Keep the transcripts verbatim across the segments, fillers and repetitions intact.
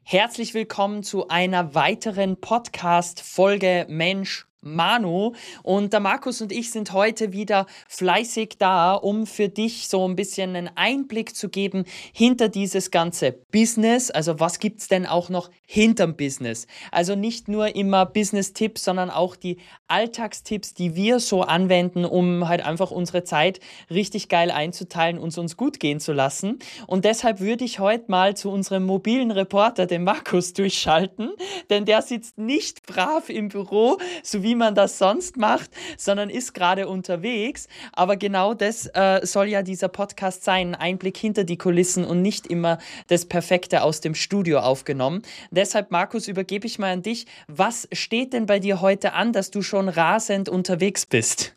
Herzlich willkommen zu einer weiteren Podcast-Folge Mensch Manu. Und der Markus und ich sind heute wieder fleißig da, um für dich so ein bisschen einen Einblick zu geben hinter dieses ganze Business. Also was gibt's denn auch noch hinterm Business? Also nicht nur immer Business-Tipps, sondern auch die Alltagstipps, die wir so anwenden, um halt einfach unsere Zeit richtig geil einzuteilen und es uns gut gehen zu lassen. Und deshalb würde ich heute mal zu unserem mobilen Reporter, dem Markus, durchschalten, denn der sitzt nicht brav im Büro, so wie man das sonst macht, sondern ist gerade unterwegs. Aber genau das äh, soll ja dieser Podcast sein, ein Einblick hinter die Kulissen und nicht immer das Perfekte aus dem Studio aufgenommen. Deshalb, Markus, übergebe ich mal an dich. Was steht denn bei dir heute an, dass du schon rasend unterwegs bist?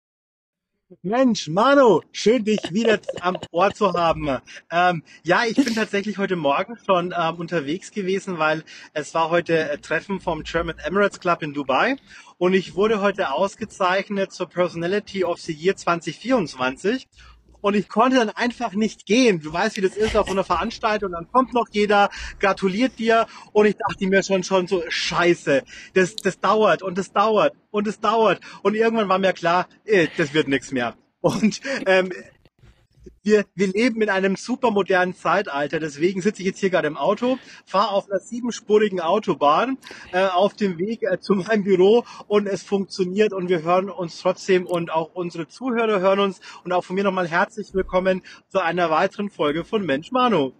Mensch, Manu, schön dich wieder am Ohr zu haben. Ähm, ja, ich bin tatsächlich heute Morgen schon ähm, unterwegs gewesen, weil es war heute äh, Treffen vom German Emirates Club in Dubai und ich wurde heute ausgezeichnet zur Personality of the Year zwanzig vierundzwanzig. Und ich konnte dann einfach nicht gehen. Du weißt, wie das ist auf so einer Veranstaltung. Dann kommt noch jeder, gratuliert dir. Und ich dachte mir schon schon so, scheiße, das, das dauert und das dauert und das dauert. Und irgendwann war mir klar, äh, das wird nichts mehr. Und ähm, wir, wir leben in einem supermodernen Zeitalter. Deswegen sitze ich jetzt hier gerade im Auto, fahre auf einer siebenspurigen Autobahn äh, auf dem Weg äh, zu meinem Büro und es funktioniert und wir hören uns trotzdem und auch unsere Zuhörer hören uns. Und auch von mir nochmal herzlich willkommen zu einer weiteren Folge von Mensch Manu.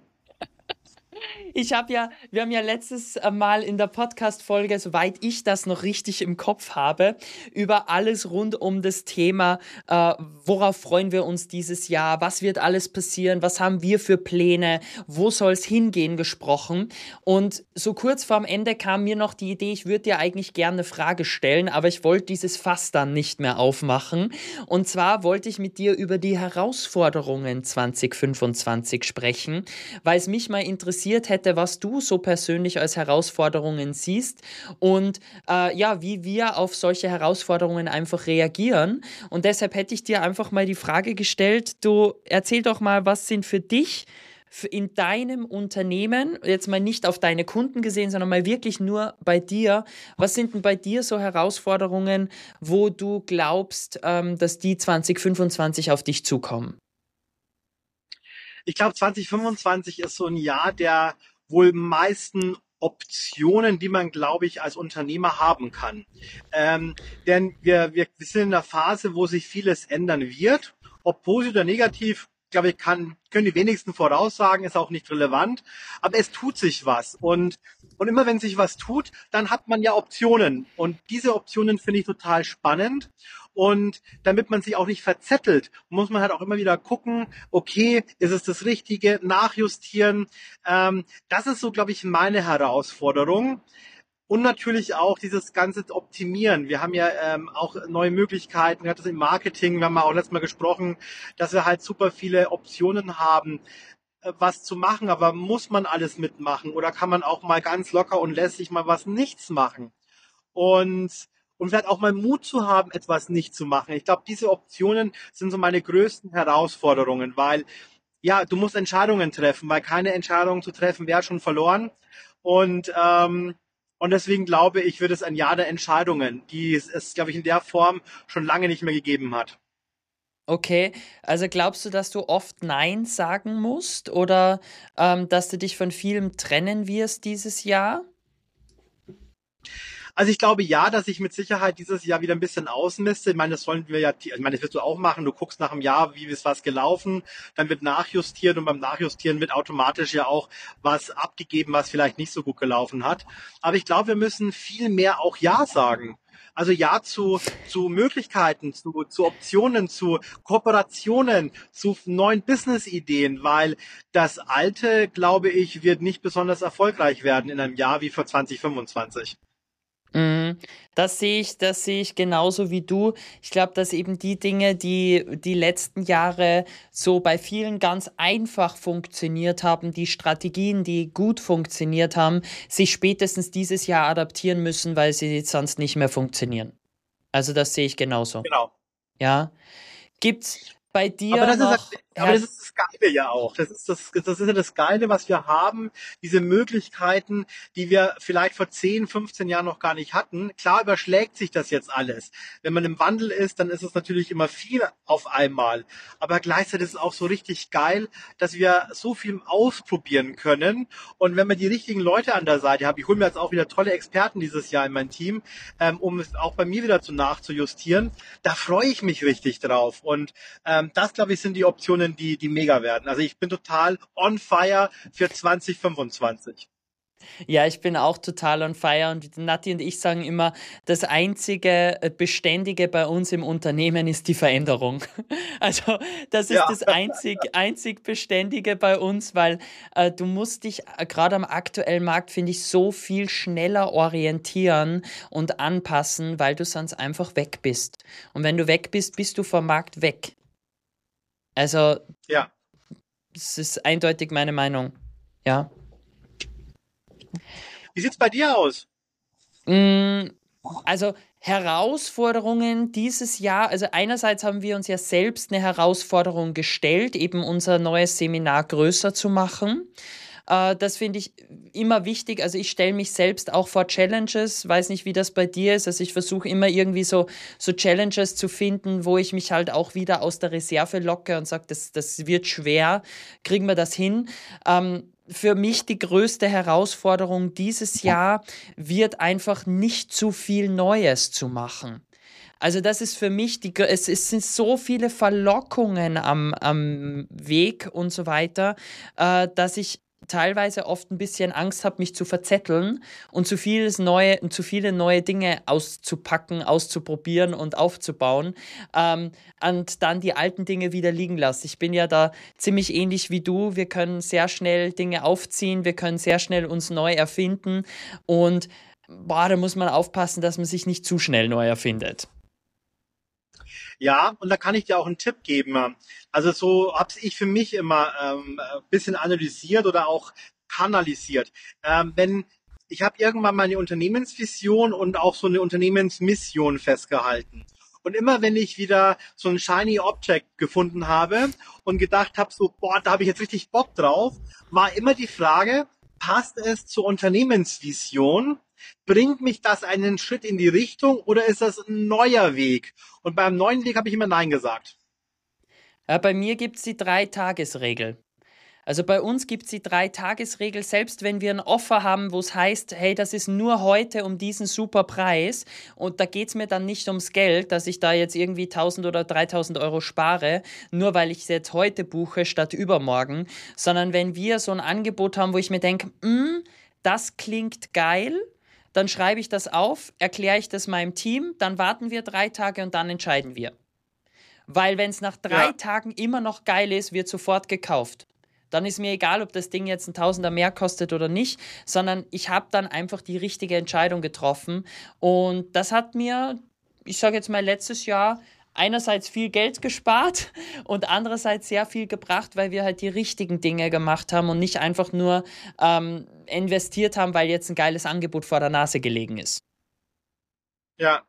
Ich habe ja, wir haben ja letztes Mal in der Podcast-Folge, soweit ich das noch richtig im Kopf habe, über alles rund um das Thema, äh, worauf freuen wir uns dieses Jahr, was wird alles passieren, was haben wir für Pläne, wo soll es hingehen, gesprochen. Und so kurz vorm Ende kam mir noch die Idee, ich würde dir eigentlich gerne eine Frage stellen, aber ich wollte dieses Fass dann nicht mehr aufmachen. Und zwar wollte ich mit dir über die Herausforderungen zwanzig fünfundzwanzig sprechen, weil es mich mal interessiert hätte, was du so persönlich als Herausforderungen siehst und äh, ja, wie wir auf solche Herausforderungen einfach reagieren. Und deshalb hätte ich dir einfach mal die Frage gestellt, du erzähl doch mal, was sind für dich in deinem Unternehmen, jetzt mal nicht auf deine Kunden gesehen, sondern mal wirklich nur bei dir, was sind denn bei dir so Herausforderungen, wo du glaubst, ähm, dass die zwanzig fünfundzwanzig auf dich zukommen? Ich glaube, zwanzig fünfundzwanzig ist so ein Jahr der wohl meisten Optionen, die man, glaube ich, als Unternehmer haben kann. Ähm, denn wir, wir sind in einer Phase, wo sich vieles ändern wird. Ob positiv oder negativ, glaube ich, kann, können die wenigsten voraussagen, ist auch nicht relevant. Aber es tut sich was. Und, und immer wenn sich was tut, dann hat man ja Optionen. Und diese Optionen finde ich total spannend. Und damit man sich auch nicht verzettelt, muss man halt auch immer wieder gucken, okay, ist es das Richtige, nachjustieren. Ähm, das ist so, glaube ich, meine Herausforderung. Und natürlich auch dieses ganze Optimieren. Wir haben ja ähm, auch neue Möglichkeiten, gerade im Marketing, wir haben ja auch letztes Mal gesprochen, dass wir halt super viele Optionen haben, äh, was zu machen. Aber muss man alles mitmachen oder kann man auch mal ganz locker und lässig mal was nichts machen? Und und vielleicht auch mal Mut zu haben, etwas nicht zu machen. Ich glaube, diese Optionen sind so meine größten Herausforderungen, weil ja, du musst Entscheidungen treffen, weil keine Entscheidung zu treffen wäre schon verloren. Und ähm, und deswegen glaube ich, wird es ein Jahr der Entscheidungen, die es, es glaube ich, in der Form schon lange nicht mehr gegeben hat. Okay, also glaubst du, dass du oft Nein sagen musst oder ähm, dass du dich von vielem trennen wirst dieses Jahr? Also ich glaube ja, dass ich mit Sicherheit dieses Jahr wieder ein bisschen ausmiste. Ich meine, das sollen wir ja, ich meine, das wirst du auch machen. Du guckst nach einem Jahr, wie ist was gelaufen, dann wird nachjustiert und beim Nachjustieren wird automatisch ja auch was abgegeben, was vielleicht nicht so gut gelaufen hat. Aber ich glaube, wir müssen viel mehr auch Ja sagen. Also ja zu, zu Möglichkeiten, zu, zu Optionen, zu Kooperationen, zu neuen Business-Ideen, weil das Alte, glaube ich, wird nicht besonders erfolgreich werden in einem Jahr wie für zwanzig fünfundzwanzig. Mhm. Das sehe ich, das sehe ich genauso wie du. Ich glaube, dass eben die Dinge, die die letzten Jahre so bei vielen ganz einfach funktioniert haben, die Strategien, die gut funktioniert haben, sich spätestens dieses Jahr adaptieren müssen, weil sie sonst nicht mehr funktionieren. Also das sehe ich genauso. Genau. Ja. Gibt's bei Aber dir das ist halt, noch Aber das Herr, ist das Geile ja auch. Das ist das, das ist ja das Geile, was wir haben. Diese Möglichkeiten, die wir vielleicht vor zehn, fünfzehn Jahren noch gar nicht hatten. Klar überschlägt sich das jetzt alles. Wenn man im Wandel ist, dann ist es natürlich immer viel auf einmal. Aber gleichzeitig ist es auch so richtig geil, dass wir so viel ausprobieren können. Und wenn wir die richtigen Leute an der Seite haben, ich hole mir jetzt auch wieder tolle Experten dieses Jahr in mein Team, ähm, um es auch bei mir wieder zu nachzujustieren, da freue ich mich richtig drauf. Und ähm, das, glaube ich, sind die Optionen, die, die mega werden. Also ich bin total on fire für zwanzig fünfundzwanzig. Ja, ich bin auch total on fire und Nati und ich sagen immer, das einzige äh, Beständige bei uns im Unternehmen ist die Veränderung. Also das ist Ja, das einzig, einzig Beständige bei uns, weil äh, du musst dich äh, gerade am aktuellen Markt, finde ich, so viel schneller orientieren und anpassen, weil du sonst einfach weg bist. Und wenn du weg bist, bist du vom Markt weg. Also ja. das ist eindeutig meine Meinung. Ja. Wie sieht's bei dir aus? Mm, Also Herausforderungen dieses Jahr, also einerseits haben wir uns ja selbst eine Herausforderung gestellt, eben unser neues Seminar größer zu machen. Äh, das finde ich immer wichtig. Also ich stelle mich selbst auch vor Challenges, weiß nicht, wie das bei dir ist. Also ich versuche immer irgendwie so, so Challenges zu finden, wo ich mich halt auch wieder aus der Reserve locke und sage, das, das wird schwer, kriegen wir das hin? Ähm, für mich die größte Herausforderung dieses Jahr wird einfach nicht zu viel Neues zu machen. Also das ist für mich, die, es, es sind so viele Verlockungen am, am Weg und so weiter, äh, dass ich teilweise oft ein bisschen Angst habe, mich zu verzetteln und zu vieles neue, zu viele neue Dinge auszupacken, auszuprobieren und aufzubauen, ähm, und dann die alten Dinge wieder liegen lasse. Ich bin ja da ziemlich ähnlich wie du. Wir können sehr schnell Dinge aufziehen, wir können sehr schnell uns neu erfinden und boah, da muss man aufpassen, dass man sich nicht zu schnell neu erfindet. Ja, und da kann ich dir auch einen Tipp geben. Also so habe ich für mich immer ähm, ein bisschen analysiert oder auch kanalisiert. Ähm, wenn ich habe irgendwann mal eine Unternehmensvision und auch so eine Unternehmensmission festgehalten. Und immer wenn ich wieder so ein shiny Object gefunden habe und gedacht habe, so, boah, da habe ich jetzt richtig Bock drauf, war immer die Frage, passt es zur Unternehmensvision? Bringt mich das einen Schritt in die Richtung oder ist das ein neuer Weg? Und beim neuen Weg habe ich immer Nein gesagt. Ja, bei mir gibt es die Drei-Tages-Regel. Also bei uns gibt es die Drei-Tages-Regel, selbst wenn wir ein Offer haben, wo es heißt, hey, das ist nur heute um diesen super Preis und da geht es mir dann nicht ums Geld, dass ich da jetzt irgendwie tausend oder dreitausend Euro spare, nur weil ich es jetzt heute buche statt übermorgen, sondern wenn wir so ein Angebot haben, wo ich mir denke, das klingt geil, dann schreibe ich das auf, erkläre ich das meinem Team, dann warten wir drei Tage und dann entscheiden wir. Weil wenn es nach drei Ja, Tagen immer noch geil ist, wird sofort gekauft. Dann ist mir egal, ob das Ding jetzt ein Tausender mehr kostet oder nicht, sondern ich habe dann einfach die richtige Entscheidung getroffen. Und das hat mir, ich sage jetzt mal, letztes Jahr einerseits viel Geld gespart und andererseits sehr viel gebracht, weil wir halt die richtigen Dinge gemacht haben und nicht einfach nur ähm, investiert haben, weil jetzt ein geiles Angebot vor der Nase gelegen ist. ja.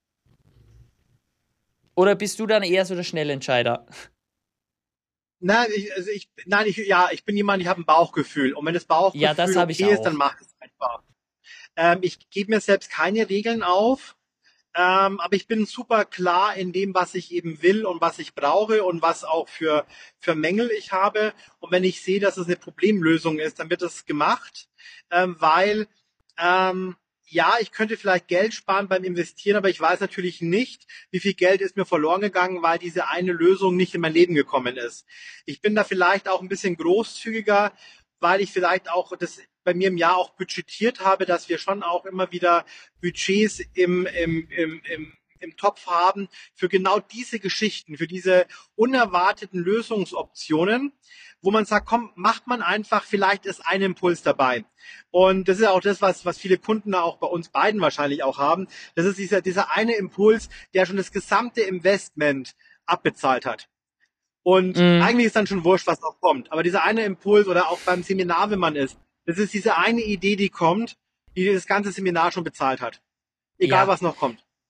Oder bist du dann eher so der Schnellentscheider? Nein, ich, also ich, nein, ich, ja, ich bin jemand, ich habe ein Bauchgefühl. Und wenn das Ja, das Bauchgefühl habe ich okay ist, dann auch. mach es einfach. Ähm, ich gebe mir selbst keine Regeln auf. Ähm, aber ich bin super klar in dem, was ich eben will und was ich brauche und was auch für, für Mängel ich habe. Und wenn ich sehe, dass es eine Problemlösung ist, dann wird das gemacht, ähm, weil ähm, ja, ich könnte vielleicht Geld sparen beim Investieren, aber ich weiß natürlich nicht, wie viel Geld ist mir verloren gegangen, weil diese eine Lösung nicht in mein Leben gekommen ist. Ich bin da vielleicht auch ein bisschen großzügiger, weil ich vielleicht auch das bei mir im Jahr auch budgetiert habe, dass wir schon auch immer wieder Budgets im, im, im, im, im Topf haben für genau diese Geschichten, für diese unerwarteten Lösungsoptionen, wo man sagt, komm, macht man einfach, vielleicht ist ein Impuls dabei. Und das ist auch das, was, was viele Kunden auch bei uns beiden wahrscheinlich auch haben. Das ist dieser, dieser eine Impuls, der schon das gesamte Investment abbezahlt hat. Und Mm, eigentlich ist dann schon wurscht, was noch kommt. Aber dieser eine Impuls oder auch beim Seminar, wenn man ist, das ist diese eine Idee, die kommt, die das ganze Seminar schon bezahlt hat. Egal, ja. was noch kommt.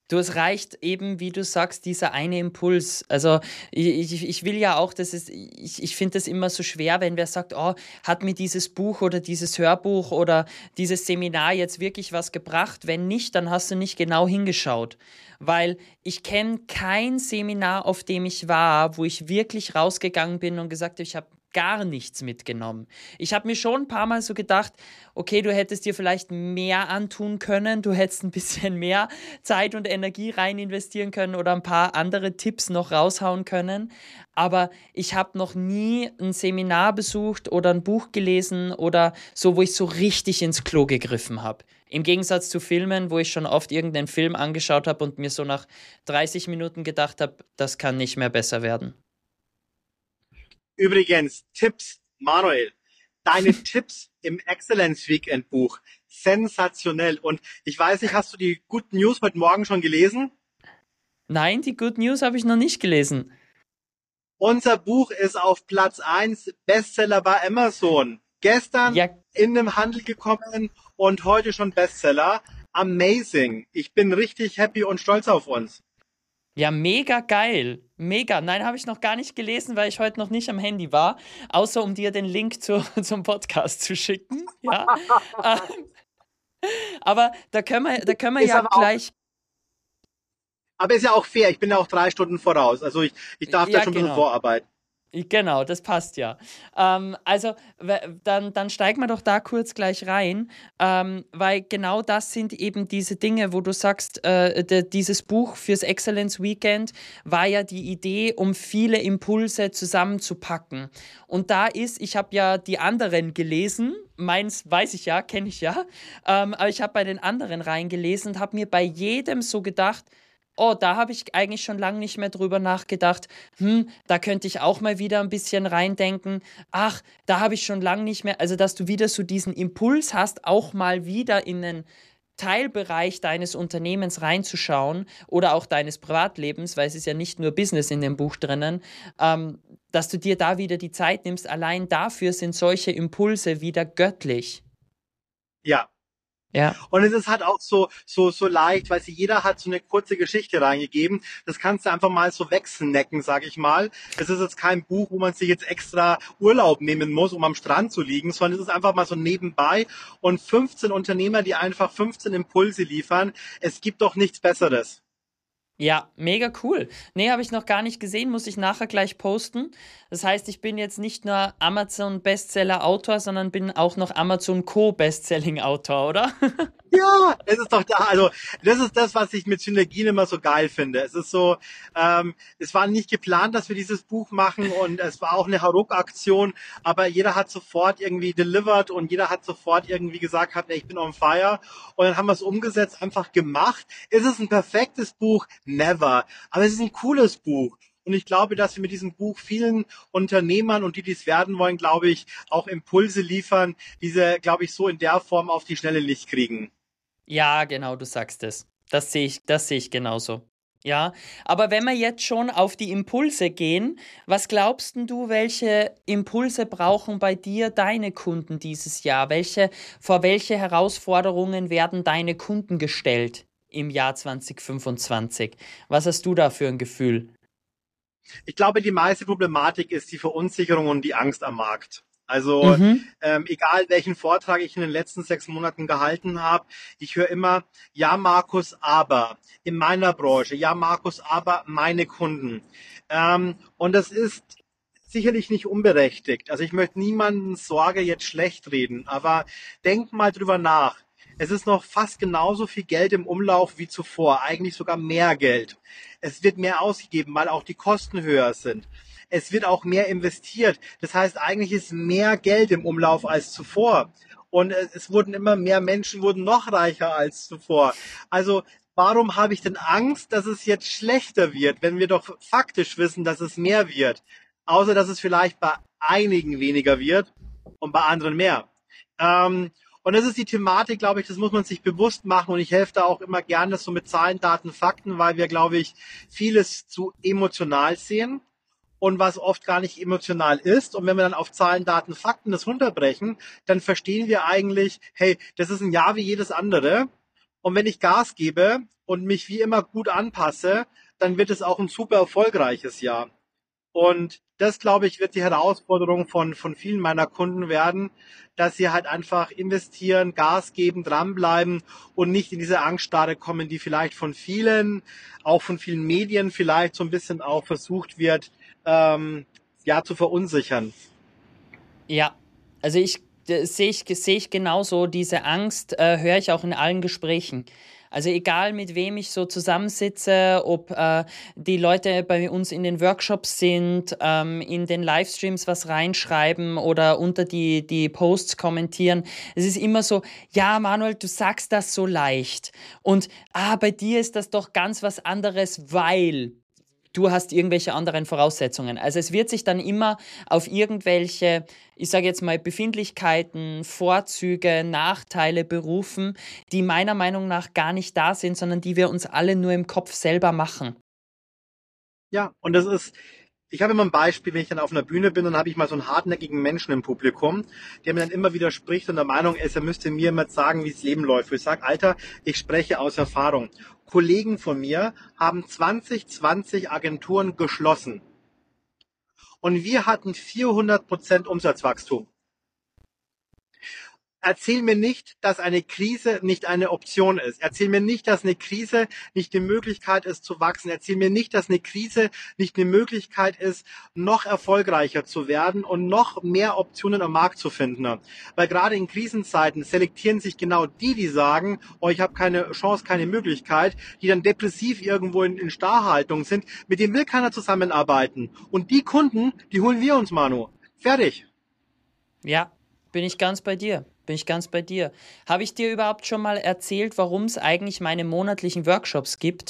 Du, es reicht eben, wie du sagst, dieser eine Impuls. Also ich, ich, ich will ja auch, dass es, ich, ich finde das immer so schwer, wenn wer sagt, oh, hat mir dieses Buch oder dieses Hörbuch oder dieses Seminar jetzt wirklich was gebracht? Wenn nicht, dann hast du nicht genau hingeschaut. Weil ich kenne kein Seminar, auf dem ich war, wo ich wirklich rausgegangen bin und gesagt habe, ich habe gar nichts mitgenommen. Ich habe mir schon ein paar Mal so gedacht, okay, du hättest dir vielleicht mehr antun können, du hättest ein bisschen mehr Zeit und Energie rein investieren können oder ein paar andere Tipps noch raushauen können. Aber ich habe noch nie ein Seminar besucht oder ein Buch gelesen oder so, wo ich so richtig ins Klo gegriffen habe. Im Gegensatz zu Filmen, wo ich schon oft irgendeinen Film angeschaut habe und mir so nach dreißig Minuten gedacht habe, das kann nicht mehr besser werden. Übrigens, Tipps, Manuel, deine Tipps im Excellence Weekend Buch, sensationell. Und ich weiß nicht, hast du die Good News heute Morgen schon gelesen? Nein, die Good News habe ich noch nicht gelesen. Unser Buch ist auf Platz eins Bestseller bei Amazon. Gestern Ja, in den Handel gekommen und heute schon Bestseller. Amazing. Ich bin richtig happy und stolz auf uns. ja, mega geil. Mega. Nein, habe ich noch gar nicht gelesen, weil ich heute noch nicht am Handy war. Außer um dir den Link zu, zum Podcast zu schicken. Ja. Ähm, aber da können wir, da können wir Ist ja aber auch, gleich. aber ist ja auch fair. Ich bin ja auch drei Stunden voraus. Also ich, ich darf da Ja, schon ein bisschen genau. vorarbeiten. Genau, das passt ja. Ähm, also we- dann, dann steigen wir doch da kurz gleich rein, ähm, weil genau das sind eben diese Dinge, wo du sagst, äh, de, dieses Buch fürs Excellence Weekend war ja die Idee, um viele Impulse zusammenzupacken. Und da ist, ich habe ja die anderen gelesen, meins weiß ich ja, kenne ich ja, ähm, aber ich habe bei den anderen reingelesen und habe mir bei jedem so gedacht, oh, da habe ich eigentlich schon lange nicht mehr drüber nachgedacht. Hm, da könnte ich auch mal wieder ein bisschen reindenken. Ach, da habe ich schon lange nicht mehr. Also, dass du wieder so diesen Impuls hast, auch mal wieder in einen Teilbereich deines Unternehmens reinzuschauen oder auch deines Privatlebens, weil es ist ja nicht nur Business in dem Buch drinnen, ähm, dass du dir da wieder die Zeit nimmst. Allein dafür sind solche Impulse wieder göttlich. Ja. Ja. Und es ist halt auch so, so, so leicht, weil sie jeder hat so eine kurze Geschichte reingegeben. Das kannst du einfach mal so wegsnacken, sag ich mal. Es ist jetzt kein Buch, wo man sich jetzt extra Urlaub nehmen muss, um am Strand zu liegen, sondern es ist einfach mal so nebenbei. Und fünfzehn Unternehmer, die einfach fünfzehn Impulse liefern. Es gibt doch nichts Besseres. Ja, mega cool. Nee, habe ich noch gar nicht gesehen, muss ich nachher gleich posten. Das heißt, ich bin jetzt nicht nur Amazon Bestseller Autor, sondern bin auch noch Amazon Co-Bestselling Autor, oder? Ja, es ist doch da. Also das ist das, was ich mit Synergien immer so geil finde. Es ist so, ähm, es war nicht geplant, dass wir dieses Buch machen und es war auch eine Hauruck-Aktion, aber jeder hat sofort irgendwie delivered und jeder hat sofort irgendwie gesagt, hat, nee, ich bin on fire. Und dann haben wir es umgesetzt, einfach gemacht. Ist es ein perfektes Buch? Never. Aber es ist ein cooles Buch. Und ich glaube, dass wir mit diesem Buch vielen Unternehmern und die, die es werden wollen, glaube ich, auch Impulse liefern, die sie, glaube ich, so in der Form auf die Schnelle nicht kriegen. Ja, genau, du sagst es. Das sehe ich, das sehe ich genauso. Ja, aber wenn wir jetzt schon auf die Impulse gehen, was glaubst denn du, welche Impulse brauchen bei dir deine Kunden dieses Jahr? Welche, vor welche Herausforderungen werden deine Kunden gestellt im Jahr zwanzig fünfundzwanzig? Was hast du da für ein Gefühl? Ich glaube, die meiste Problematik ist die Verunsicherung und die Angst am Markt. Also Mhm. ähm, egal welchen Vortrag ich in den letzten sechs Monaten gehalten habe, ich höre immer, ja Markus, aber in meiner Branche, ja Markus, aber meine Kunden. Ähm, und das ist sicherlich nicht unberechtigt. Also ich möchte niemanden Sorge jetzt schlecht reden, aber denk mal drüber nach. Es ist noch fast genauso viel Geld im Umlauf wie zuvor, eigentlich sogar mehr Geld. Es wird mehr ausgegeben, weil auch die Kosten höher sind. Es wird auch mehr investiert. Das heißt, eigentlich ist mehr Geld im Umlauf als zuvor. Und es es wurden immer mehr Menschen, wurden noch reicher als zuvor. Also warum habe ich denn Angst, dass es jetzt schlechter wird, wenn wir doch faktisch wissen, dass es mehr wird? Außer dass es vielleicht bei einigen weniger wird und bei anderen mehr. Ähm, und das ist die Thematik, glaube ich, das muss man sich bewusst machen. Und ich helfe da auch immer gerne so mit Zahlen, Daten, Fakten, weil wir, glaube ich, vieles zu emotional sehen und was oft gar nicht emotional ist. Und wenn wir dann auf Zahlen, Daten, Fakten das runterbrechen, dann verstehen wir eigentlich, hey, das ist ein Jahr wie jedes andere. Und wenn ich Gas gebe, und mich wie immer gut anpasse, dann wird es auch ein super erfolgreiches Jahr. Und das, glaube ich, wird die Herausforderung von, von vielen meiner Kunden werden, dass sie halt einfach investieren, Gas geben, dranbleiben und nicht in diese Angststarre kommen, die vielleicht von vielen, auch von vielen Medien vielleicht so ein bisschen auch versucht wird, ähm, ja, zu verunsichern. Ja, also ich das sehe ich, sehe ich genauso. Diese Angst äh, höre ich auch in allen Gesprächen. Also egal mit wem ich so zusammensitze, ob äh, die Leute bei uns in den Workshops sind, ähm, in den Livestreams was reinschreiben oder unter die, die Posts kommentieren. Es ist immer so, ja Manuel, du sagst das so leicht. Und ah, bei dir ist das doch ganz was anderes, weil du hast irgendwelche anderen Voraussetzungen. Also es wird sich dann immer auf irgendwelche, ich sage jetzt mal, Befindlichkeiten, Vorzüge, Nachteile berufen, die meiner Meinung nach gar nicht da sind, sondern die wir uns alle nur im Kopf selber machen. Ja, und das ist, ich habe immer ein Beispiel, wenn ich dann auf einer Bühne bin, dann habe ich mal so einen hartnäckigen Menschen im Publikum, der mir dann immer widerspricht und der Meinung ist, er müsste mir immer sagen, wie das Leben läuft. Wo ich sage, Alter, ich spreche aus Erfahrung. Kollegen von mir haben zwanzig zwanzig Agenturen geschlossen und wir hatten vierhundert Prozent Umsatzwachstum. Erzähl mir nicht, dass eine Krise nicht eine Option ist. Erzähl mir nicht, dass eine Krise nicht die Möglichkeit ist zu wachsen. Erzähl mir nicht, dass eine Krise nicht eine Möglichkeit ist, noch erfolgreicher zu werden und noch mehr Optionen am Markt zu finden. Weil gerade in Krisenzeiten selektieren sich genau die, die sagen, oh, ich habe keine Chance, keine Möglichkeit, die dann depressiv irgendwo in, in Starrhaltung sind. Mit dem will keiner zusammenarbeiten. Und die Kunden, die holen wir uns, Manu. Fertig. Ja, bin ich ganz bei dir. Bin ich ganz bei dir. Habe ich dir überhaupt schon mal erzählt, warum es eigentlich meine monatlichen Workshops gibt?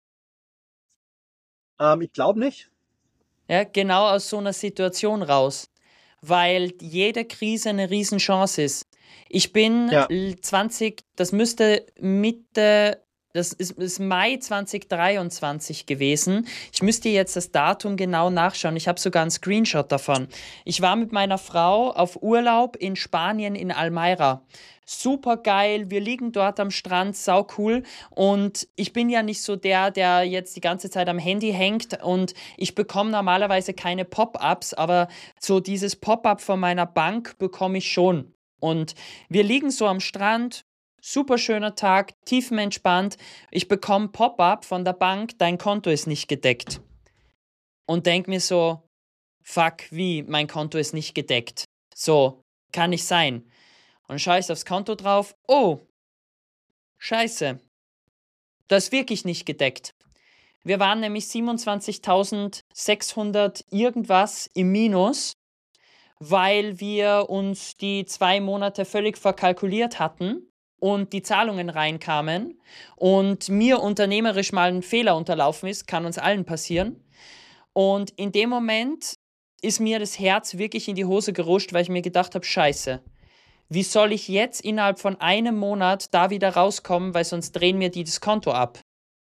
Ähm, ich glaube nicht. Ja, genau aus so einer Situation raus. Weil jede Krise eine Riesenchance ist. Ich bin Ja. zwanzig, das müsste Mitte, das ist, ist Mai zwanzig dreiundzwanzig gewesen. Ich müsste jetzt das Datum genau nachschauen. Ich habe sogar einen Screenshot davon. Ich war mit meiner Frau auf Urlaub in Spanien in Almeira. Super geil, wir liegen dort am Strand, sau cool. Und ich bin ja nicht so der, der jetzt die ganze Zeit am Handy hängt und ich bekomme normalerweise keine Pop-ups, aber so dieses Pop-up von meiner Bank bekomme ich schon. Und wir liegen so am Strand, super schöner Tag, tiefenentspannt. Ich bekomme Pop-up von der Bank, dein Konto ist nicht gedeckt. Und denk mir so, fuck, wie, mein Konto ist nicht gedeckt. So, kann nicht sein. Und schaue ich aufs Konto drauf, oh, scheiße, das ist wirklich nicht gedeckt. Wir waren nämlich siebenundzwanzigtausendsechshundert irgendwas im Minus, weil wir uns die zwei Monate völlig verkalkuliert hatten und die Zahlungen reinkamen und mir unternehmerisch mal ein Fehler unterlaufen ist, kann uns allen passieren. Und in dem Moment ist mir das Herz wirklich in die Hose gerutscht, weil ich mir gedacht habe, scheiße, wie soll ich jetzt innerhalb von einem Monat da wieder rauskommen, weil sonst drehen mir die das Konto ab.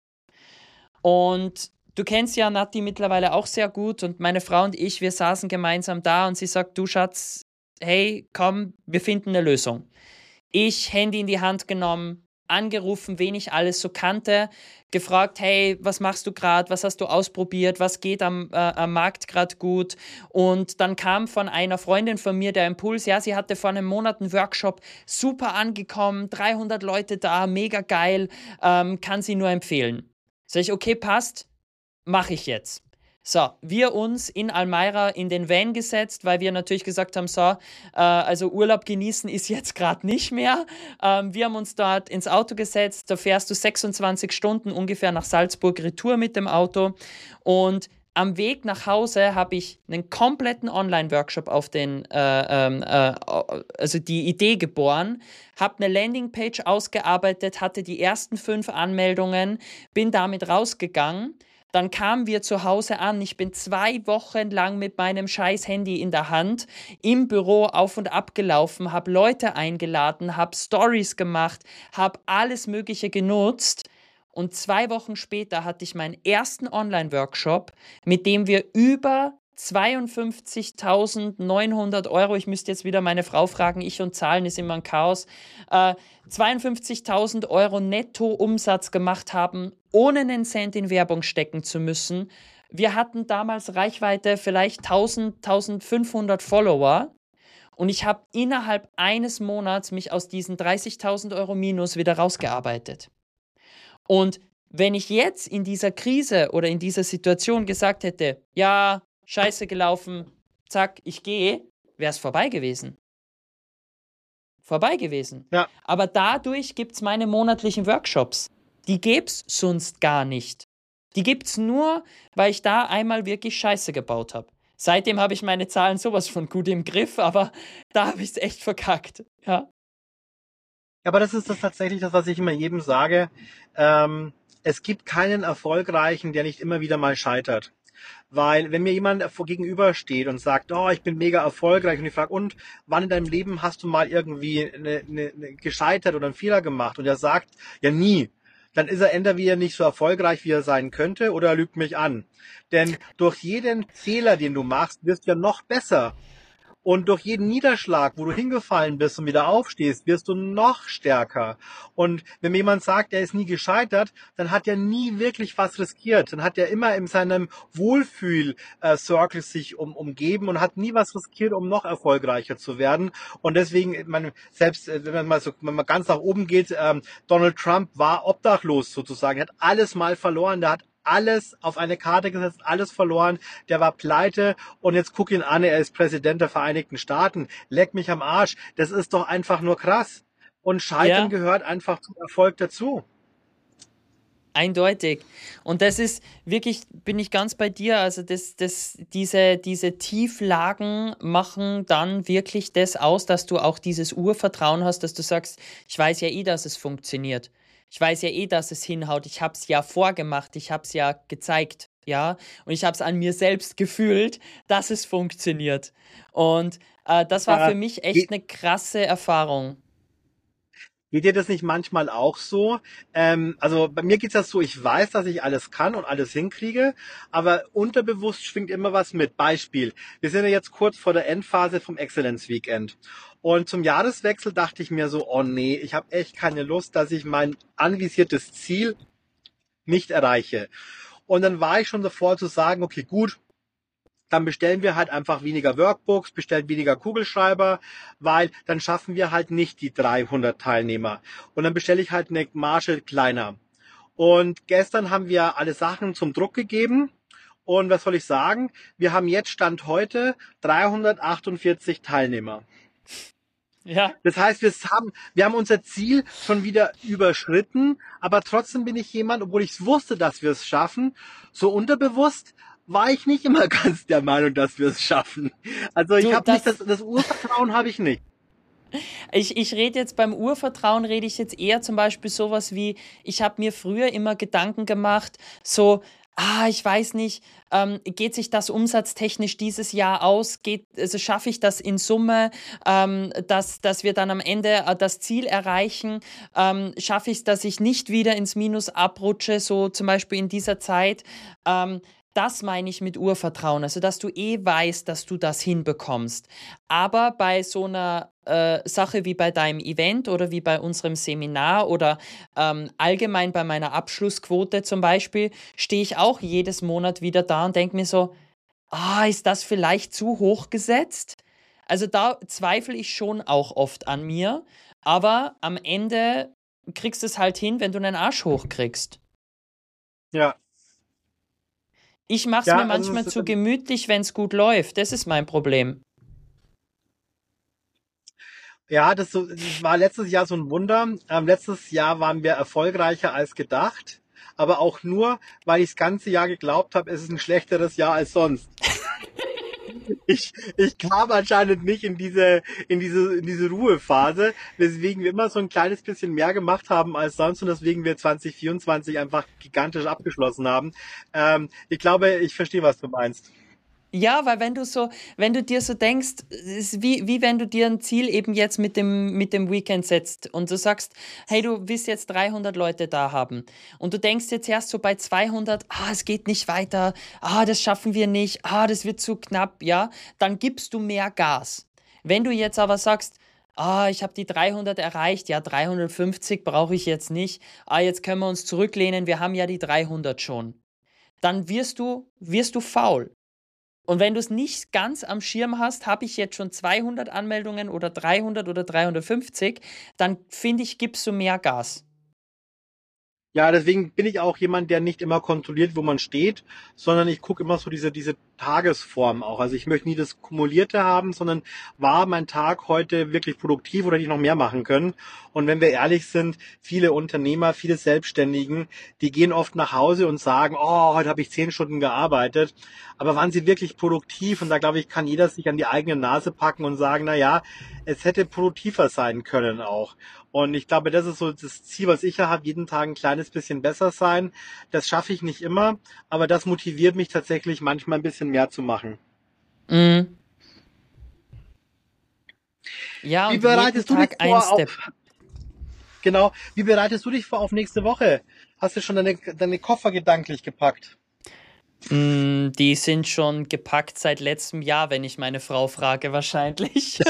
Und du kennst ja Nati mittlerweile auch sehr gut und meine Frau und ich, wir saßen gemeinsam da und sie sagt, du Schatz, hey, komm, wir finden eine Lösung. Ich, Handy in die Hand genommen, angerufen, wen ich alles so kannte, gefragt, hey, was machst du gerade, was hast du ausprobiert, was geht am, äh, am Markt gerade gut, und dann kam von einer Freundin von mir der Impuls, ja, sie hatte vor einem Monat einen Workshop, super angekommen, dreihundert Leute da, mega geil, ähm, kann sie nur empfehlen. Sag ich, okay, passt, mache ich jetzt. So, wir uns in Almeira in den Van gesetzt, weil wir natürlich gesagt haben, so, äh, also Urlaub genießen ist jetzt gerade nicht mehr. Ähm, wir haben uns dort ins Auto gesetzt, da fährst du sechsundzwanzig Stunden ungefähr nach Salzburg Retour mit dem Auto, und am Weg nach Hause habe ich einen kompletten Online-Workshop auf den, äh, ähm, äh, also die Idee geboren, habe eine Landingpage ausgearbeitet, hatte die ersten fünf Anmeldungen, bin damit rausgegangen. Dann kamen wir zu Hause an. Ich bin zwei Wochen lang mit meinem scheiß Handy in der Hand im Büro auf und ab gelaufen, habe Leute eingeladen, habe Stories gemacht, habe alles Mögliche genutzt. Und zwei Wochen später hatte ich meinen ersten Online-Workshop, mit dem wir über zweiundfünfzigtausendneunhundert Euro, ich müsste jetzt wieder meine Frau fragen, ich und Zahlen ist immer ein Chaos, äh, zweiundfünfzigtausend Euro Netto-Umsatz gemacht haben, ohne einen Cent in Werbung stecken zu müssen. Wir hatten damals Reichweite vielleicht tausend, eintausendfünfhundert Follower und ich habe innerhalb eines Monats mich aus diesen dreißigtausend Euro Minus wieder rausgearbeitet. Und wenn ich jetzt in dieser Krise oder in dieser Situation gesagt hätte, ja, scheiße gelaufen, zack, ich gehe, wäre es vorbei gewesen. Vorbei gewesen. Ja. Aber dadurch gibt es meine monatlichen Workshops. Die gäbe es sonst gar nicht. Die gibt es nur, weil ich da einmal wirklich Scheiße gebaut habe. Seitdem habe ich meine Zahlen sowas von gut im Griff, aber da habe ich es echt verkackt. Ja. Aber das ist das tatsächlich das, was ich immer jedem sage. Ähm, es gibt keinen Erfolgreichen, der nicht immer wieder mal scheitert. Weil wenn mir jemand gegenübersteht und sagt, oh, ich bin mega erfolgreich und ich frage, und wann in deinem Leben hast du mal irgendwie eine, eine, eine gescheitert oder einen Fehler gemacht? Und er sagt, ja nie. Dann ist er entweder wieder nicht so erfolgreich, wie er sein könnte, oder er lügt mich an. Denn durch jeden Fehler, den du machst, wirst du ja noch besser. Und durch jeden Niederschlag, wo du hingefallen bist und wieder aufstehst, wirst du noch stärker. Und wenn mir jemand sagt, er ist nie gescheitert, dann hat er nie wirklich was riskiert. Dann hat er immer in seinem Wohlfühl-Circle sich um, umgeben und hat nie was riskiert, um noch erfolgreicher zu werden. Und deswegen, man, selbst wenn man mal so, wenn man ganz nach oben geht, ähm, Donald Trump war obdachlos sozusagen. Er hat alles mal verloren. Der hat alles auf eine Karte gesetzt, alles verloren, der war pleite und jetzt guck ihn an, er ist Präsident der Vereinigten Staaten, leck mich am Arsch, das ist doch einfach nur krass. Und Scheitern Ja. gehört einfach zum Erfolg dazu. Eindeutig. Und das ist wirklich, bin ich ganz bei dir, also das, das, diese, diese Tieflagen machen dann wirklich das aus, dass du auch dieses Urvertrauen hast, dass du sagst, ich weiß ja eh, dass es funktioniert. Ich weiß ja eh, dass es hinhaut. Ich habe es ja vorgemacht, ich habe es ja gezeigt, ja. Und ich habe es an mir selbst gefühlt, dass es funktioniert. Und äh, das war Äh, für mich echt eine krasse Erfahrung. Geht dir das nicht manchmal auch so? Ähm, also bei mir geht's das so, ich weiß, dass ich alles kann und alles hinkriege, aber unterbewusst schwingt immer was mit. Beispiel, wir sind ja jetzt kurz vor der Endphase vom Excellence Weekend. Und zum Jahreswechsel dachte ich mir so, oh nee, ich habe echt keine Lust, dass ich mein anvisiertes Ziel nicht erreiche. Und dann war ich schon davor zu sagen, okay, gut, dann bestellen wir halt einfach weniger Workbooks, bestellen weniger Kugelschreiber, weil dann schaffen wir halt nicht die dreihundert Teilnehmer. Und dann bestelle ich halt eine Marge kleiner. Und gestern haben wir alle Sachen zum Druck gegeben. Und was soll ich sagen? Wir haben jetzt Stand heute dreihundertachtundvierzig Teilnehmer. Ja. Das heißt, wir haben, wir haben unser Ziel schon wieder überschritten, aber trotzdem bin ich jemand, obwohl ich wusste, dass wir es schaffen, so unterbewusst war ich nicht immer ganz der Meinung, dass wir es schaffen. Also ich Du, habe nicht das- das, das Urvertrauen habe ich nicht. Ich, ich rede jetzt beim Urvertrauen, rede ich jetzt eher zum Beispiel sowas wie, ich habe mir früher immer Gedanken gemacht, so, ah, ich weiß nicht, ähm, geht sich das umsatztechnisch dieses Jahr aus? Geht, also schaffe ich das in Summe, ähm, dass, dass wir dann am Ende äh, das Ziel erreichen? Ähm, schaffe ich es, dass ich nicht wieder ins Minus abrutsche, so zum Beispiel in dieser Zeit? Ähm, Das meine ich mit Urvertrauen, also dass du eh weißt, dass du das hinbekommst. Aber bei so einer äh, Sache wie bei deinem Event oder wie bei unserem Seminar oder ähm, allgemein bei meiner Abschlussquote zum Beispiel, stehe ich auch jedes Monat wieder da und denke mir so, ah, ist das vielleicht zu hoch gesetzt? Also da zweifle ich schon auch oft an mir, aber am Ende kriegst du es halt hin, wenn du einen Arsch hochkriegst. Ja, Ich mache es ja, mir also manchmal es ist, zu gemütlich, wenn es gut läuft. Das ist mein Problem. ja, das, so, das war letztes Jahr so ein Wunder. Ähm, letztes Jahr waren wir erfolgreicher als gedacht, aber auch nur, weil ich das ganze Jahr geglaubt habe, es ist ein schlechteres Jahr als sonst. Ich, ich kam anscheinend nicht in diese, in diese, in diese Ruhephase, weswegen wir immer so ein kleines bisschen mehr gemacht haben als sonst und deswegen wir zwanzig vierundzwanzig einfach gigantisch abgeschlossen haben. Ähm, ich glaube, ich verstehe, was du meinst. Ja, weil wenn du so, wenn du dir so denkst, es ist wie, wie wenn du dir ein Ziel eben jetzt mit dem, mit dem Weekend setzt und du sagst, hey, du willst jetzt dreihundert Leute da haben und du denkst jetzt erst so bei zweihundert, ah, es geht nicht weiter, ah, das schaffen wir nicht, ah, das wird zu knapp, ja, dann gibst du mehr Gas. Wenn du jetzt aber sagst, ah, ich habe die dreihundert erreicht, ja, dreihundertfünfzig brauche ich jetzt nicht, ah, jetzt können wir uns zurücklehnen, wir haben ja die dreihundert schon, dann wirst du, wirst du faul. Und wenn du es nicht ganz am Schirm hast, habe ich jetzt schon zweihundert Anmeldungen oder dreihundert oder dreihundertfünfzig, dann finde ich, gibst du mehr Gas. Ja, deswegen bin ich auch jemand, der nicht immer kontrolliert, wo man steht, sondern ich gucke immer so diese, diese Tagesform auch. Also ich möchte nie das Kumulierte haben, sondern war mein Tag heute wirklich produktiv oder hätte ich noch mehr machen können? Und wenn wir ehrlich sind, viele Unternehmer, viele Selbstständigen, die gehen oft nach Hause und sagen, oh, heute habe ich zehn Stunden gearbeitet. Aber waren sie wirklich produktiv? Und da glaube ich, kann jeder sich an die eigene Nase packen und sagen, na ja, es hätte produktiver sein können auch. Und ich glaube, das ist so das Ziel, was ich ja habe, jeden Tag ein kleines bisschen besser sein. Das schaffe ich nicht immer, aber das motiviert mich tatsächlich manchmal ein bisschen mehr zu machen. Mm. Ja, Wie und jeden bereitest du dich Tag ein vor Step. auf, genau, wie bereitest du dich vor auf nächste Woche? Hast du schon deine, deine Koffer gedanklich gepackt? Mm, die sind schon gepackt seit letztem Jahr, wenn ich meine Frau frage, wahrscheinlich.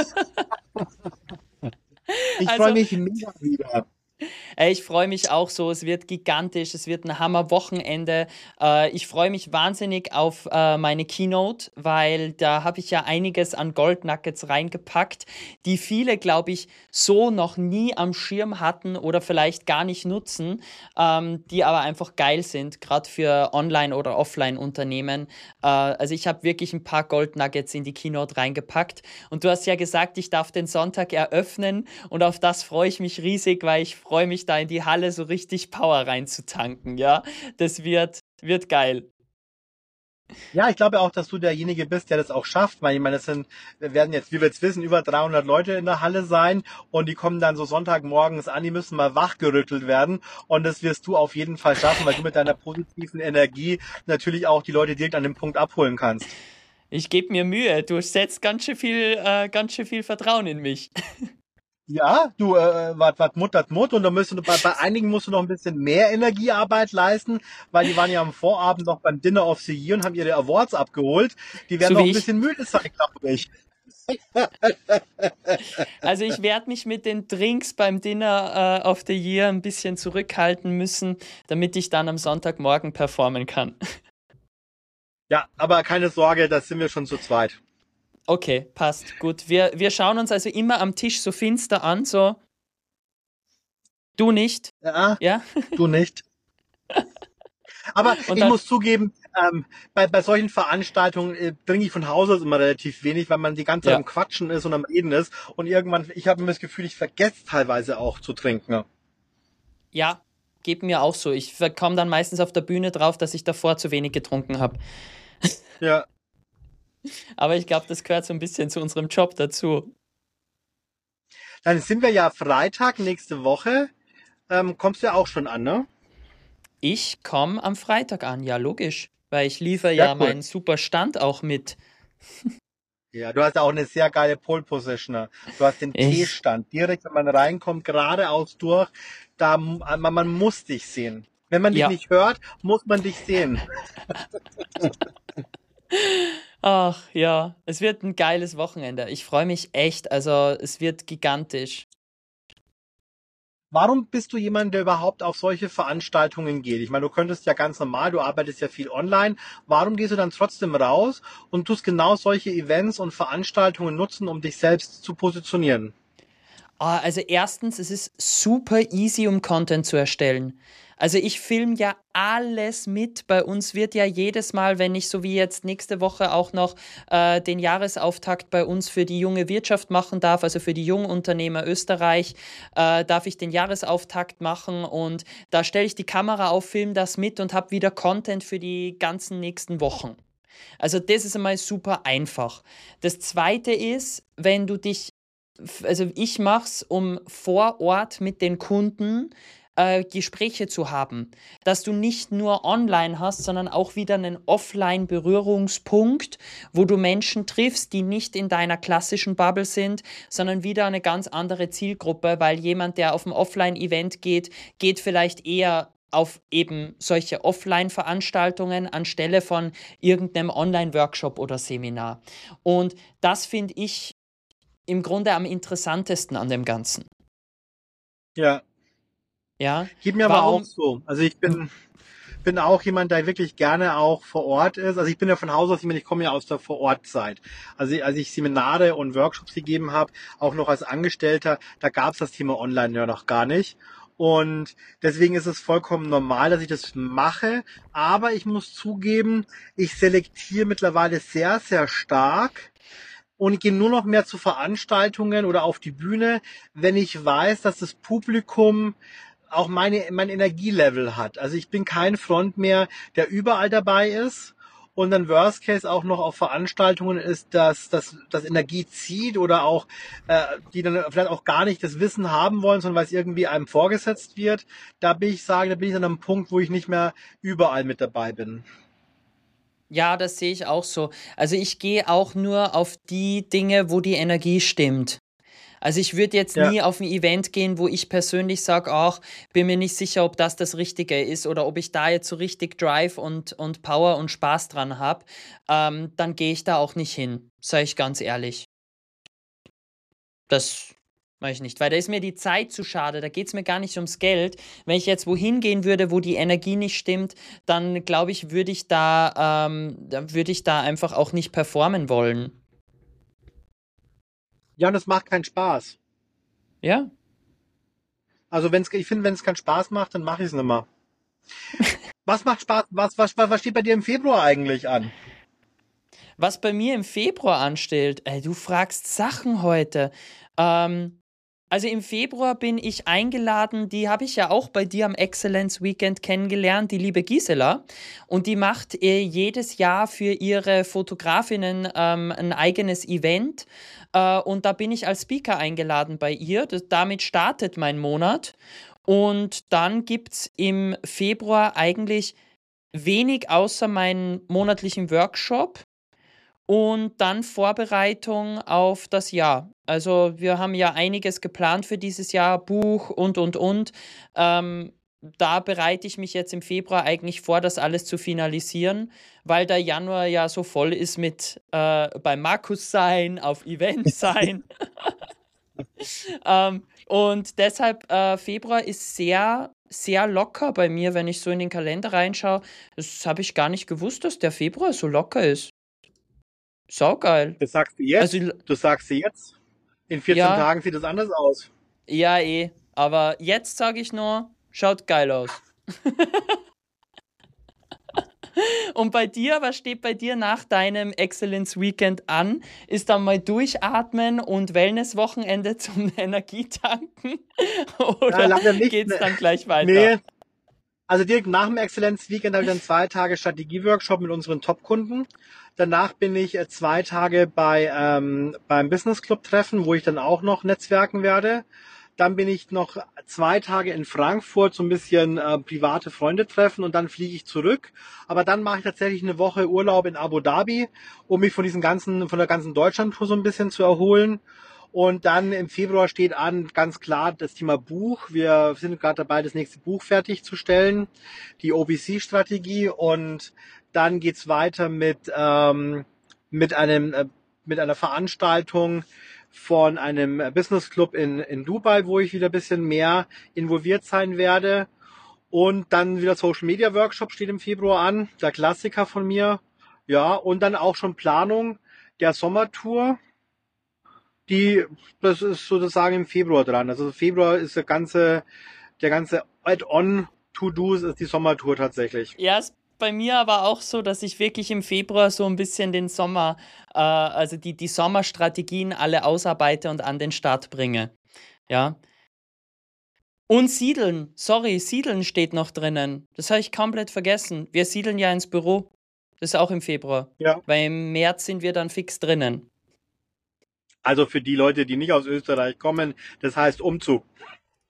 Ich freue Also, mich mega wieder. Ey, ich freue mich auch so, es wird gigantisch, es wird ein Hammer-Wochenende. Äh, ich freue mich wahnsinnig auf äh, meine Keynote, weil da habe ich ja einiges an Goldnuggets reingepackt, die viele, glaube ich, so noch nie am Schirm hatten oder vielleicht gar nicht nutzen, ähm, die aber einfach geil sind, gerade für Online- oder Offline-Unternehmen. Äh, also ich habe wirklich ein paar Goldnuggets in die Keynote reingepackt und du hast ja gesagt, ich darf den Sonntag eröffnen und auf das freue ich mich riesig, weil ich freue mich da in die Halle so richtig Power reinzutanken, ja. Das wird, wird geil. Ja, ich glaube auch, dass du derjenige bist, der das auch schafft, weil ich meine, es sind, wir werden jetzt, wie wir jetzt wissen, über dreihundert Leute in der Halle sein und die kommen dann so Sonntagmorgens an, die müssen mal wachgerüttelt werden und das wirst du auf jeden Fall schaffen, weil du mit deiner positiven Energie natürlich auch die Leute direkt an dem Punkt abholen kannst. Ich gebe mir Mühe. Du setzt ganz schön viel, äh, ganz schön viel Vertrauen in mich. Ja, du, äh, wat, wat Mut, dat Mut. Und da müsst du, bei, bei einigen musst du noch ein bisschen mehr Energiearbeit leisten, weil die waren ja am Vorabend noch beim Dinner of the Year und haben ihre Awards abgeholt. Die werden So noch wie ein ich. bisschen müde sein, glaube ich. Also ich werde mich mit den Drinks beim Dinner äh, of the Year ein bisschen zurückhalten müssen, damit ich dann am Sonntagmorgen performen kann. Ja, aber keine Sorge, da sind wir schon zu zweit. Okay, passt. Gut. Wir, wir schauen uns also immer am Tisch so finster an, so du nicht, Ja, ja? du nicht. Aber Und ich dann, muss zugeben, ähm, bei, bei solchen Veranstaltungen äh, trinke ich von Hause aus immer relativ wenig, weil man die ganze Zeit am ja, Quatschen ist und am Reden ist. Und irgendwann, ich habe immer das Gefühl, ich vergesse teilweise auch zu trinken. ja, geht mir auch so. Ich komme dann meistens auf der Bühne drauf, dass ich davor zu wenig getrunken habe. Ja, Aber ich glaube, das gehört so ein bisschen zu unserem Job dazu. dann sind wir ja Freitag nächste Woche. Ähm, kommst du ja auch schon an, ne? Ich komme am Freitag an, ja, logisch. Weil ich liefere Sehr ja cool. meinen super Stand auch mit. Ja, du hast ja auch eine sehr geile Pole Position. Ne? Du hast den Ich, T-Stand. Direkt, wenn man reinkommt, geradeaus durch. Da, man, man muss dich sehen. Wenn man dich ja, nicht hört, muss man dich sehen. ach ja, es wird ein geiles Wochenende. Ich freue mich echt, also es wird gigantisch. Warum bist du jemand, der überhaupt auf solche Veranstaltungen geht? Ich meine, du könntest ja ganz normal, du arbeitest ja viel online. Warum gehst du dann trotzdem raus und tust genau solche Events und Veranstaltungen nutzen, um dich selbst zu positionieren? Ah, also erstens, es ist super easy, um Content zu erstellen. Also ich filme ja alles mit. Bei uns wird ja jedes Mal, wenn ich so wie jetzt nächste Woche auch noch äh, den Jahresauftakt bei uns für die junge Wirtschaft machen darf, also für die Jungunternehmer Österreich, äh, darf ich den Jahresauftakt machen und da stelle ich die Kamera auf, film das mit und habe wieder Content für die ganzen nächsten Wochen. Also das ist einmal super einfach. Das Zweite ist, wenn du dich, also ich mache es, um vor Ort mit den Kunden äh, Gespräche zu haben. Dass du nicht nur online hast, sondern auch wieder einen Offline-Berührungspunkt, wo du Menschen triffst, die nicht in deiner klassischen Bubble sind, sondern wieder eine ganz andere Zielgruppe, weil jemand, der auf ein Offline-Event geht, geht vielleicht eher auf eben solche Offline-Veranstaltungen anstelle von irgendeinem Online-Workshop oder Seminar. Und das finde ich im Grunde am interessantesten an dem Ganzen. Ja, Ja, geht mir aber auch warum? so. Also ich bin, bin auch jemand, der wirklich gerne auch vor Ort ist. Also ich bin ja von Haus aus jemand, ich komme ja aus der Vorortzeit. Also als ich Seminare und Workshops gegeben habe, auch noch als Angestellter, da gab es das Thema Online ja noch gar nicht. Und deswegen ist es vollkommen normal, dass ich das mache. Aber ich muss zugeben, ich selektiere mittlerweile sehr, sehr stark und ich gehe nur noch mehr zu Veranstaltungen oder auf die Bühne, wenn ich weiß, dass das Publikum auch meine, mein Energielevel hat. Also ich bin kein Front mehr, der überall dabei ist und dann Worst Case auch noch auf Veranstaltungen ist, dass das dass Energie zieht oder auch äh, die dann vielleicht auch gar nicht das Wissen haben wollen, sondern weil es irgendwie einem vorgesetzt wird. Da bin ich sagen, da bin ich an einem Punkt, wo ich nicht mehr überall mit dabei bin. Ja, das sehe ich auch so. Also ich gehe auch nur auf die Dinge, wo die Energie stimmt. Also ich würde jetzt Ja. nie auf ein Event gehen, wo ich persönlich sage, ach, bin mir nicht sicher, ob das das Richtige ist oder ob ich da jetzt so richtig Drive und, und Power und Spaß dran habe. Ähm, dann gehe ich da auch nicht hin, sage ich ganz ehrlich. Das mache ich nicht, weil da ist mir die Zeit zu schade, da geht es mir gar nicht ums Geld. Wenn ich jetzt wohin gehen würde, wo die Energie nicht stimmt, dann glaube ich, würde ich da, ähm, dann würde ich da einfach auch nicht performen wollen. Ja, und es macht keinen Spaß. Ja? Also wenn's, ich finde, wenn es keinen Spaß macht, dann mache ich es nicht mehr. Was macht Spaß? Was, was, was steht bei dir im Februar eigentlich an? Was bei mir im Februar ansteht, ey, du fragst Sachen heute. Ähm, also im Februar bin ich eingeladen, die habe ich ja auch bei dir am Excellence Weekend kennengelernt, die liebe Gisela. Und die macht äh, jedes Jahr für ihre Fotografinnen ähm, ein eigenes Event. Äh, und da bin ich als Speaker eingeladen bei ihr. Das, damit startet mein Monat. Und dann gibt es im Februar eigentlich wenig außer meinen monatlichen Workshop und dann Vorbereitung auf das Jahr. Also wir haben ja einiges geplant für dieses Jahr, Buch und, und, und. Ähm, Da bereite ich mich jetzt im Februar eigentlich vor, das alles zu finalisieren, weil der Januar ja so voll ist mit äh, bei Markus sein, auf Events sein. ähm, und deshalb, äh, Februar ist sehr, sehr locker bei mir, wenn ich so in den Kalender reinschaue. Das habe ich gar nicht gewusst, dass der Februar so locker ist. Saugeil. Das sagst du Also, jetzt? Du sagst du jetzt? In vierzehn ja, Tagen sieht es anders aus. ja, eh. Aber jetzt sage ich nur, schaut geil aus. Und bei dir, was steht bei dir nach deinem Excellence Weekend an? Ist dann mal Durchatmen und Wellness-Wochenende zum Energietanken? Ja, Oder leider nicht. geht's dann gleich weiter? Nee. Also direkt nach dem Exzellenz-Weekend habe ich dann zwei Tage Strategie-Workshop mit unseren Top-Kunden. Danach bin ich äh, zwei Tage bei ähm, beim Business Club Treffen, wo ich dann auch noch netzwerken werde. Dann bin ich noch zwei Tage in Frankfurt, so ein bisschen äh, private Freunde treffen und dann fliege ich zurück. Aber dann mache ich tatsächlich eine Woche Urlaub in Abu Dhabi, um mich von diesen ganzen, von der ganzen Deutschlandtour so ein bisschen zu erholen. Und dann im Februar steht an, ganz klar, das Thema Buch. Wir sind gerade dabei, das nächste Buch fertigzustellen, die O B C-Strategie. Und dann geht's weiter mit, ähm, mit einem, äh, mit einer Veranstaltung von einem Business Club in, in Dubai, wo ich wieder ein bisschen mehr involviert sein werde. Und dann wieder Social Media Workshop steht im Februar an, der Klassiker von mir. Ja, und dann auch schon Planung der Sommertour. Die, das ist sozusagen im Februar dran. Also Februar ist der ganze, der ganze Add-on To-Dos ist die Sommertour tatsächlich. Ja, ist bei mir aber auch so, dass ich wirklich im Februar so ein bisschen den Sommer, äh, also die, die Sommerstrategien alle ausarbeite und an den Start bringe. Ja. Und Siedeln, sorry, Siedeln steht noch drinnen. Das habe ich komplett vergessen. Wir siedeln ja ins Büro. Das ist auch im Februar. Ja. Weil im März sind wir dann fix drinnen. Also für die Leute, die nicht aus Österreich kommen, das heißt Umzug.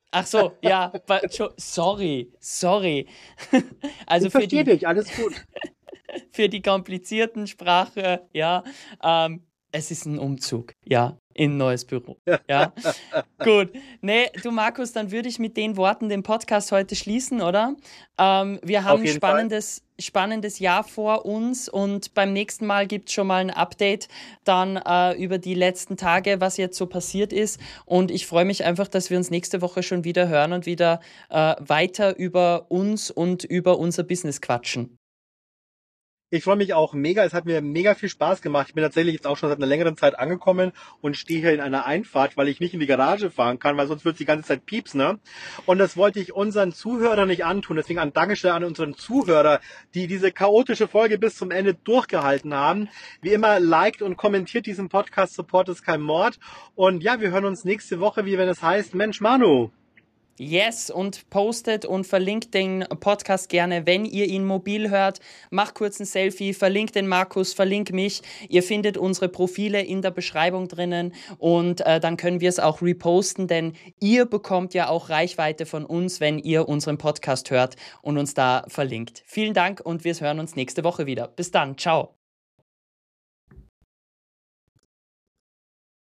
Ach so, ja, ba- tscho- sorry, sorry. Also Ich für verstehe die, dich, alles gut. für die komplizierten Sprache, ja, ähm, es ist ein Umzug, ja, in ein neues Büro, ja. Gut. Nee, du Markus, dann würde ich mit den Worten den Podcast heute schließen, oder? Ähm, wir haben Auf ein jeden Fall. spannendes, spannendes Jahr vor uns und beim nächsten Mal gibt es schon mal ein Update dann äh, über die letzten Tage, was jetzt so passiert ist. Und ich freue mich einfach, dass wir uns nächste Woche schon wieder hören und wieder äh, weiter über uns und über unser Business quatschen. Ich freue mich auch mega. Es hat mir mega viel Spaß gemacht. Ich bin tatsächlich jetzt auch schon seit einer längeren Zeit angekommen und stehe hier in einer Einfahrt, weil ich nicht in die Garage fahren kann, weil sonst wird es die ganze Zeit piepsen. Ne? Und das wollte ich unseren Zuhörern nicht antun. Deswegen ein Dankeschön an unseren Zuhörer, die diese chaotische Folge bis zum Ende durchgehalten haben. Wie immer, liked und kommentiert diesen Podcast. Support ist kein Mord. Und ja, wir hören uns nächste Woche, wie wenn es heißt, Mensch Manu. Yes, und postet und verlinkt den Podcast gerne, wenn ihr ihn mobil hört. Macht kurz ein Selfie, verlinkt den Markus, verlinkt mich. Ihr findet unsere Profile in der Beschreibung drinnen und äh, dann können wir es auch reposten, denn ihr bekommt ja auch Reichweite von uns, wenn ihr unseren Podcast hört und uns da verlinkt. Vielen Dank und wir hören uns nächste Woche wieder. Bis dann, ciao.